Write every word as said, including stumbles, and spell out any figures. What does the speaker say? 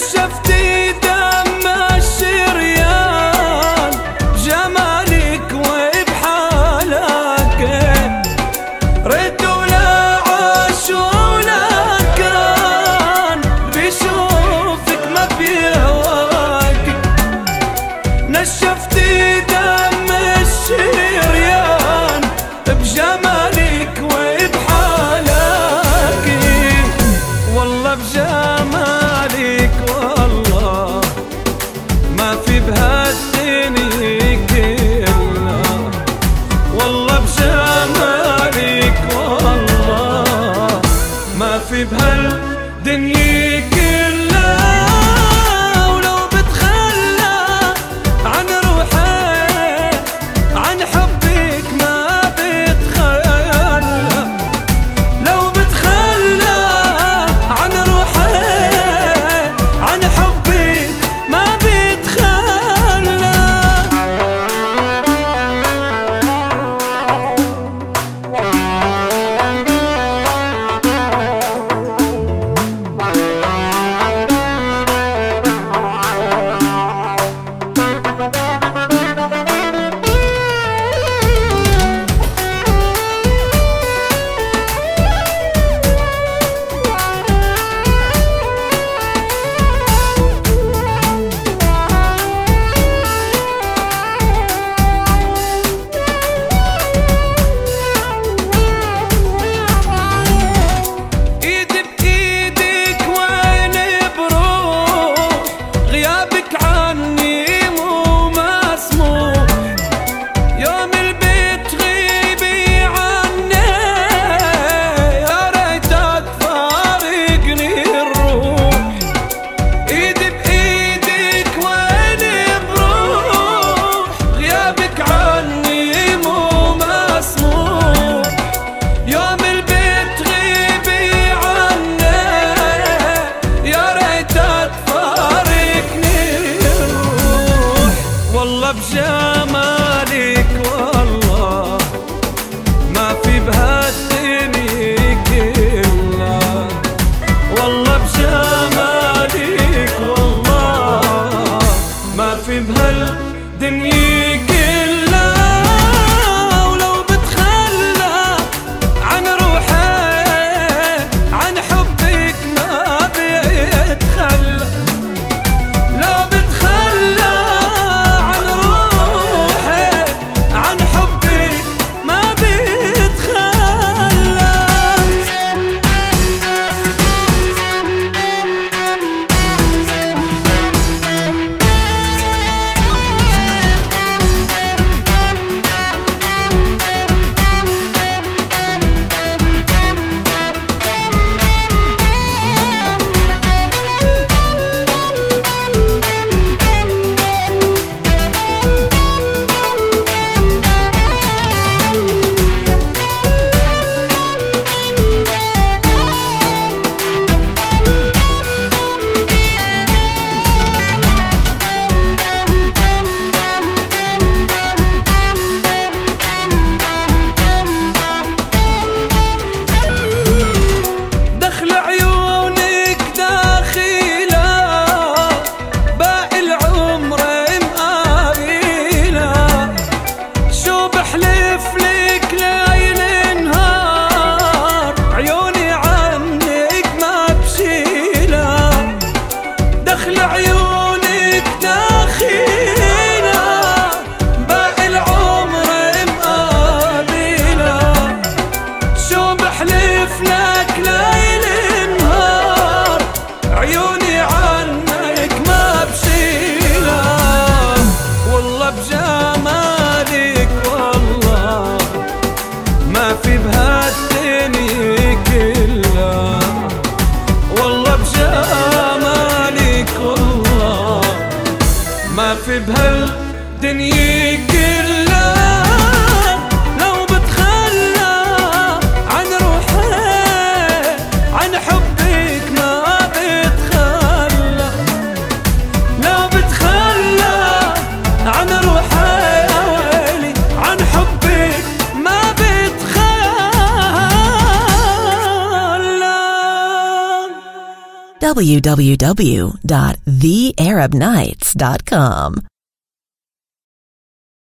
نشفتي دم الشريان بجمالك وبحالك، رد ولا عاش ولا كان بيشوفك ما بيهواك. نشفتي دم الشريان بجمالك وبحالك، والله بجمالك والله ما في بهالدنيا كلها، والله بجمالك والله ما في بهالدنيا كلها. ولو بتخلى عن روحي عن حبك ما بتخلى، لو بتخلى عن روحي عن حبك ما بتخلى. والله بجمالك والله ما في بهالدنيا كلها، والله بجمالك والله ما في بهالدنيا كلها. ولو بتخلى عن روحي عن حبك ما بيتخلى، لو بتخلى عن روحي عن حبك ما بيتخلى. ما في بهالدنيا كلها. لو بتخلى عن روحي عن حبك ما بتخلى، لو بتخلى عن روحي يا ويلي عن حبك ما بتخلى. w w w dot the arab nights dot com.